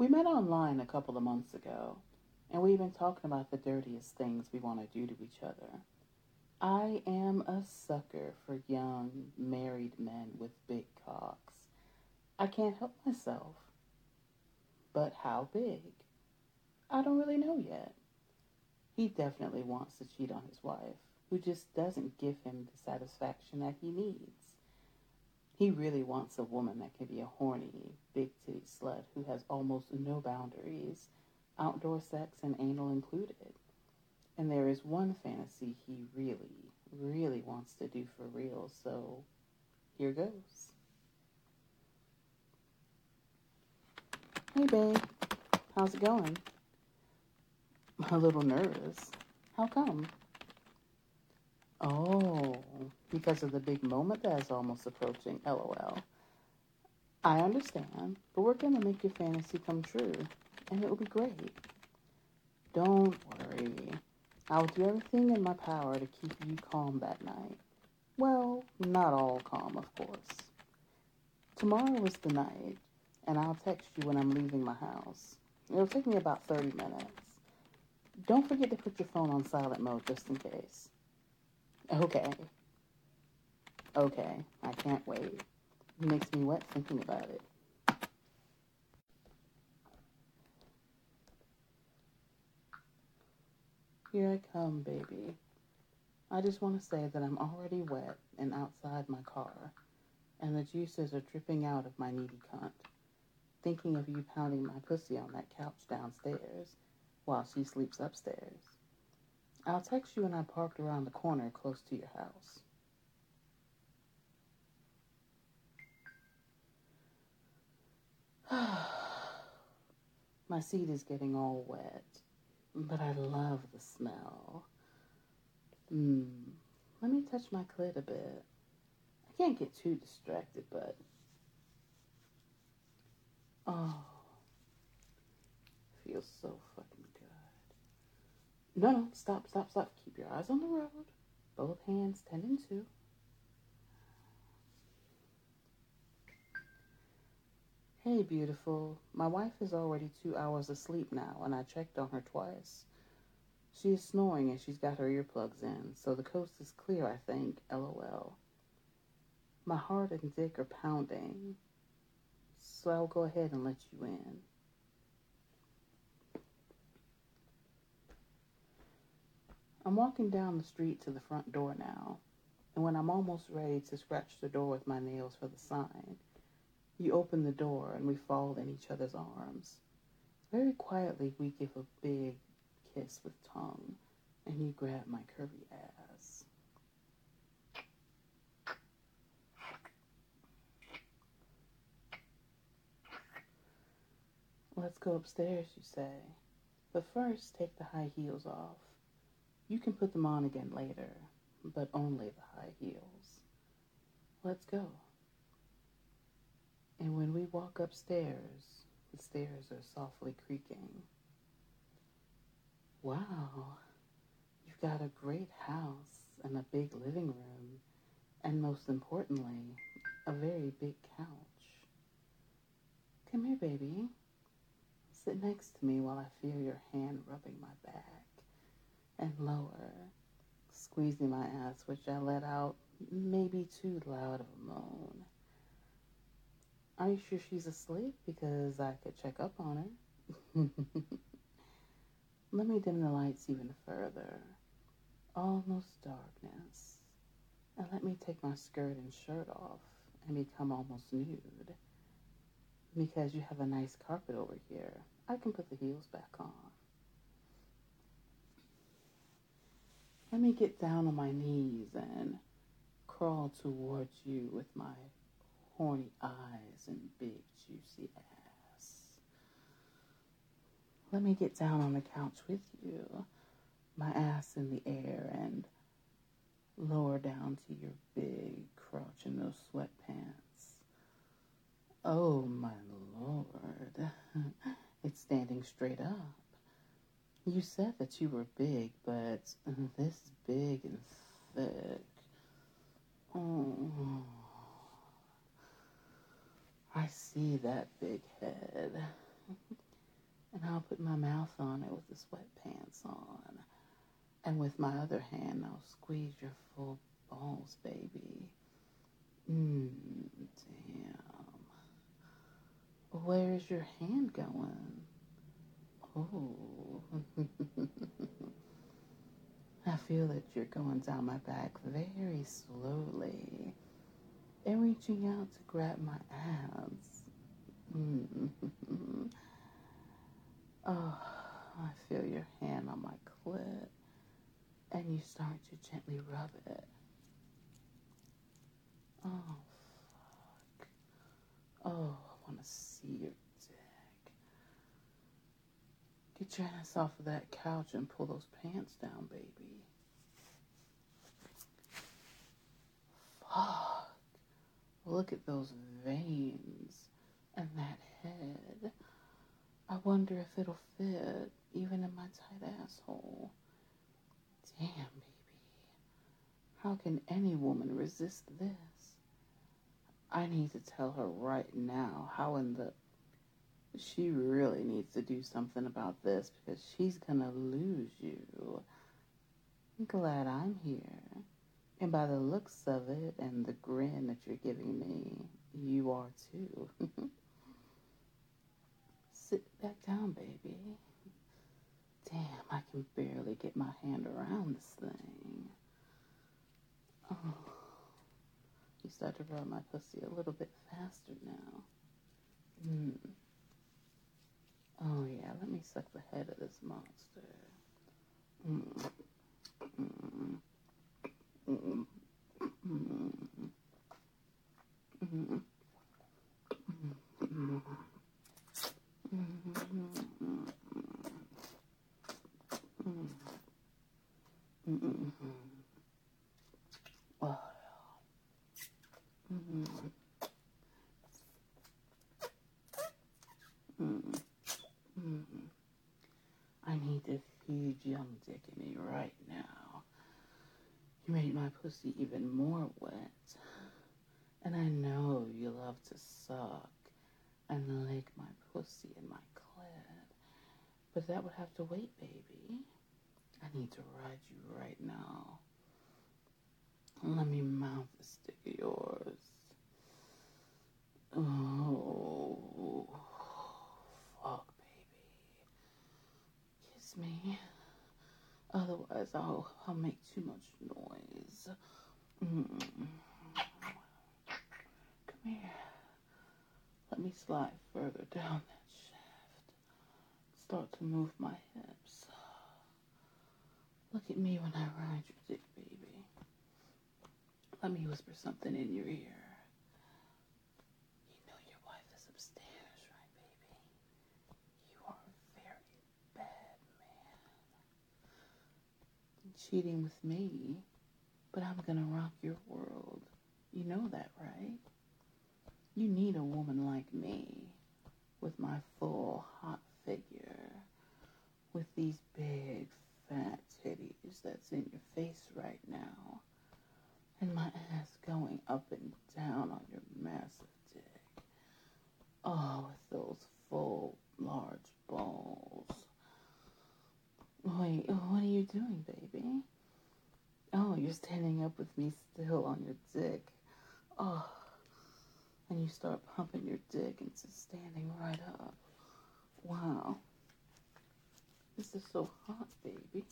We met online a couple of months ago, and we've been talking about the dirtiest things we want to do to each other. I am a sucker for young, married men with big cocks. I can't help myself. But how big? I don't really know yet. He definitely wants to cheat on his wife, who just doesn't give him the satisfaction that he needs. He really wants a woman that can be a horny, big-titty slut who has almost no boundaries, outdoor sex and anal included. And there is one fantasy he really, really wants to do for real, so here goes. Hey, babe. How's it going? A little nervous. How come? Oh, because of the big moment that is almost approaching, LOL. I understand, but we're going to make your fantasy come true, and it will be great. Don't worry. I'll do everything in my power to keep you calm that night. Well, not all calm, of course. Tomorrow is the night, and I'll text you when I'm leaving my house. It'll take me about 30 minutes. Don't forget to put your phone on silent mode just in case. Okay. Okay, I can't wait. It makes me wet thinking about it. Here I come, baby. I just want to say that I'm already wet and outside my car, and the juices are dripping out of my needy cunt, thinking of you pounding my pussy on that couch downstairs while she sleeps upstairs. I'll text you when I parked around the corner close to your house. My seat is getting all wet, but I love the smell. Let me touch my clit a bit. I can't get too distracted, but... Oh, feels so fucking good. No, stop. Keep your eyes on the road. Both hands 10 and 2. Hey, beautiful. My wife is already 2 hours asleep now, and I checked on her twice. She is snoring and she's got her earplugs in, so the coast is clear, I think, LOL. My heart and dick are pounding, so I'll go ahead and let you in. I'm walking down the street to the front door now, and when I'm almost ready to scratch the door with my nails for the sign, you open the door and we fall in each other's arms. Very quietly, we give a big kiss with tongue, and you grab my curvy ass. Let's go upstairs, you say. But first, take the high heels off. You can put them on again later, but only the high heels. Let's go. And when we walk upstairs, the stairs are softly creaking. Wow, you've got a great house and a big living room, and most importantly, a very big couch. Come here, baby. Sit next to me while I feel your hand rubbing my back and lower, squeezing my ass, which I let out maybe too loud of a moan. Are you sure she's asleep? Because I could check up on her. Let me dim the lights even further. Almost darkness. And let me take my skirt and shirt off and become almost nude. Because you have a nice carpet over here, I can put the heels back on. Let me get down on my knees and crawl towards you with my horny eyes and big juicy ass. Let me get down on the couch with you, my ass in the air, and lower down to your big crotch in those sweatpants. Oh my lord, it's standing straight up. You said that you were big, but this big and thick. Oh, I see that big head. the sweatpants on. And with my other hand, I'll squeeze your full balls, baby. Damn. Where's your hand going? Oh. I feel that you're going down my back very slowly and reaching out to grab my abs. Oh, I feel your hand on my clit, and you start to gently rub it. Oh, fuck. Oh, I want to see your dick. Get your ass off of that couch and pull those pants down, baby. Fuck. Look at those veins and that head. I wonder if it'll fit even in my tight asshole. Damn, baby. How can any woman resist this? I need to tell her right now how in the... She really needs to do something about this because she's gonna lose you. I'm glad I'm here. And by the looks of it and the grin that you're giving me, you are too. Sit back down, baby. Damn, I can barely get my hand around this thing. Oh. You start to rub my pussy a little bit faster now. Oh yeah, let me suck the head of this monster. Oh, I need this huge young dick in me right now. You made my pussy even more wet. And I know you love to suck and lick my pussy and my clit. But that would have to wait, baby. I need to ride you right now. Let me mount this dick of yours. Oh, fuck, baby. Kiss me. Otherwise, I'll make too much noise. Come here. Let me slide further down that shaft. Start to move my hips. Look at me when I ride your dick, baby. Let me whisper something in your ear. You know your wife is upstairs, right, baby? You are a very bad man. Cheating with me, but I'm gonna rock your world. You know that, right? You need a woman like me, with my full hot figure, with these big fat titties that's in your face right now, and my ass going up and down on your massive dick. Oh, with those full, large balls. Wait, what are you doing, baby? Oh, you're standing up with me still on your dick. Oh, and you start pumping your dick into standing right up. Wow. This is so hot, baby.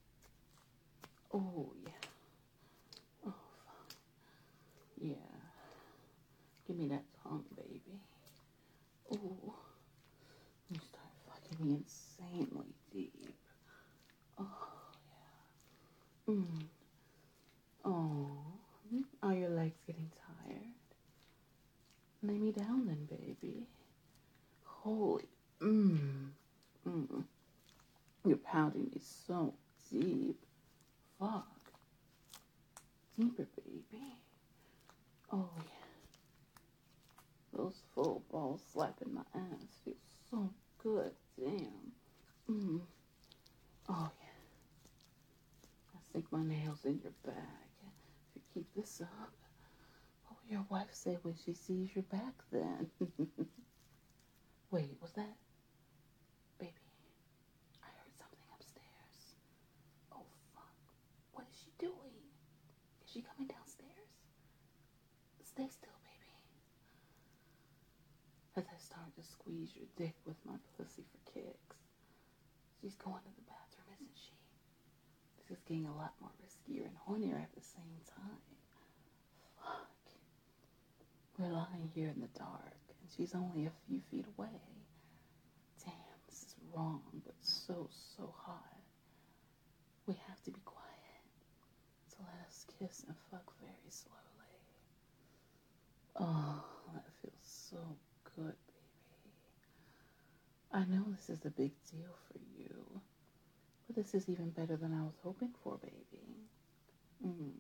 Oh, yeah. Oh, fuck. Yeah. Give me that tongue, baby. Oh. You start fucking me insanely deep. Oh, yeah. Oh. Are your legs getting tired? Lay me down then, baby. Holy. You're pounding me so deep. Fuck. Deeper, baby. Oh, yeah. Those full balls slapping my ass feel so good. Damn. Oh, yeah. I sink my nails in your back. If you keep this up, what will your wife say when she sees your back then? Wait, was that? Baby, I heard something. she coming downstairs? Stay still, baby. As I start to squeeze your dick with my pussy for kicks. She's going to the bathroom, isn't she? This is getting a lot more riskier and hornier at the same time. Fuck. We're lying here in the dark, and she's only a few feet away. Damn, this is wrong, but so hot. We have to be quiet. So let us kiss and fuck very slowly. Oh, that feels so good, baby. I know this is a big deal for you, but this is even better than I was hoping for, baby. Mm.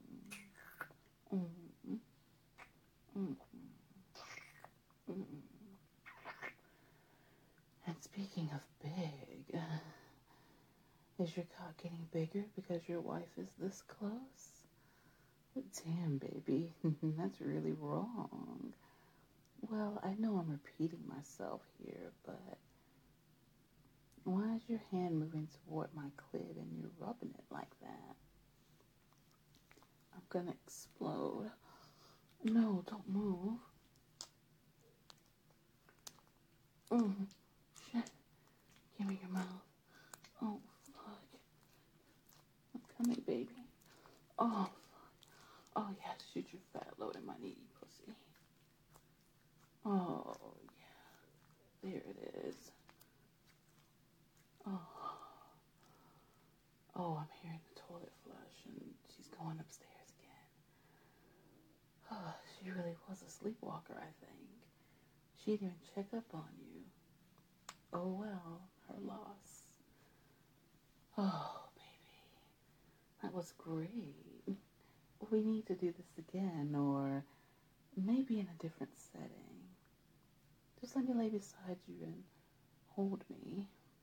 Mm. Mm. Mm. And speaking of big, is your cock getting bigger because your wife is this close? Damn, baby, that's really wrong. Well, I know I'm repeating myself here, but why is your hand moving toward my clit and you're rubbing it like that? I'm gonna explode. No, don't move. Shit. Give me your mouth. Oh, fuck. I'm coming, baby. Oh, fuck. Oh, yeah, shoot your fat load in my needy pussy. Oh, yeah. There it is. Oh. Oh, I'm hearing the toilet flush, and she's going upstairs again. Oh, she really was a sleepwalker, I think. She didn't even check up on you. Oh, well, her loss. Oh, baby. That was great. We need to do this again, or maybe in a different setting. Just let me lay beside you and hold me.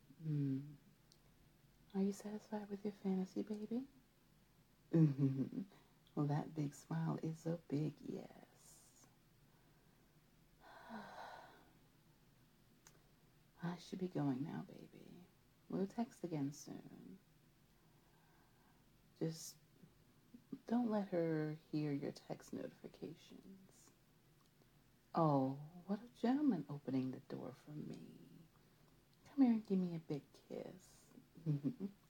Are you satisfied with your fantasy, baby? Well, that big smile is a big yes. I should be going now, baby. We'll text again soon. Just don't let her hear your text notifications. Oh, what a gentleman opening the door for me. Come here and give me a big kiss.